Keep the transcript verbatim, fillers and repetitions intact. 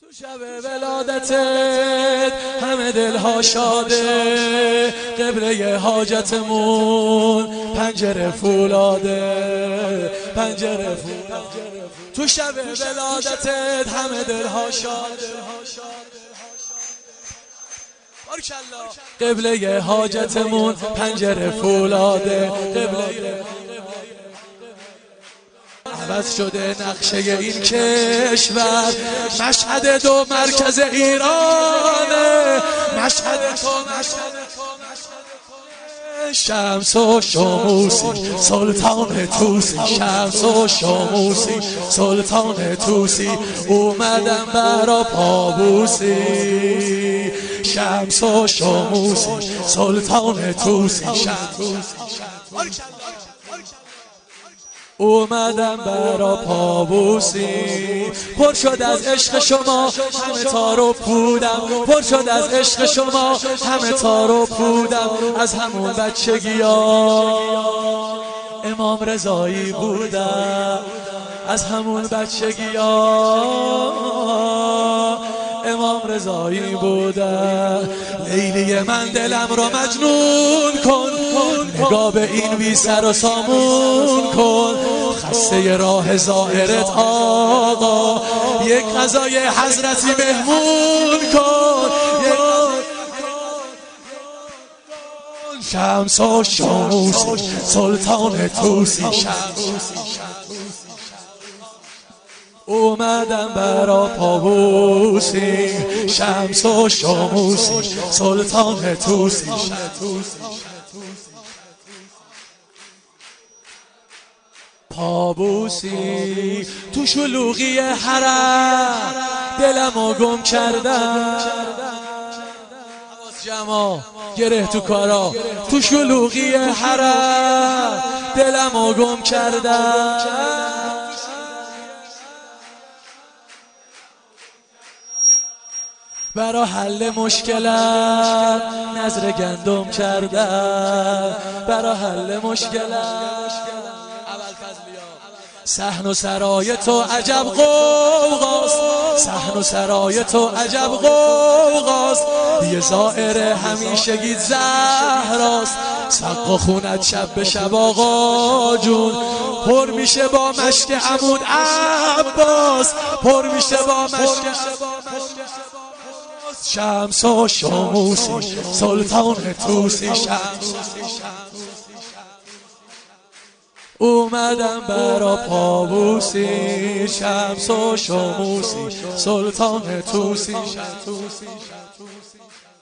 شب ولادتت همه دلها شاده، قبله حاجتمون پنجره فولاده، پنجره فولاده. تو شب ولادتت همه دلها شاده، قبله حاجتمون پنجره فولاده، قبله عوض شده نقشه این کشور، مشهد دو مرکز ایرانه، مشهد تو مشهد شمس و شموسی سلطان توسی، شمس و شموسی سلطان توسی، اومدم برا پابوسی، شمس و شموسی سلطان توسی، اومدم برا پابوسی. پر شد از عشق شما همه تارو پودم، پر شد از عشق شما همه تارو پودم، از همون بچگی ها امام رضایی بودم، از همون بچگی ها امام رضایی بودم. لیلی من دلم رو مجنون کن، نگاه به این بی سر و سامون کن، خسته راه ظاهرت آقا، یک غذای حضرتی مهمون کن، شمس و شموسی سلطان توسی، اومدم برا پابوسی، شمس و شموسی سلطان توسی. پابوسی تو شلوغی حرم دلمو گم کردم، جما گره تو کارا، تو شلوغی حرم دلمو گم کردم، برا حل مشکلم نظر گندم کردم، برا حل مشکلم صحن و سرای تو عجب غوغاست، صحن و سرای تو عجب غوغاست، یه زائر همیشگی زهراست، سقا خونت شب به شب آقا جون پر میشه با مشک عمود عباس، پر میشه با مشک شمس و شموسی سلطان توسی، شمس اومدم برا پابوسی، شمس و شموسی سلطان توسی.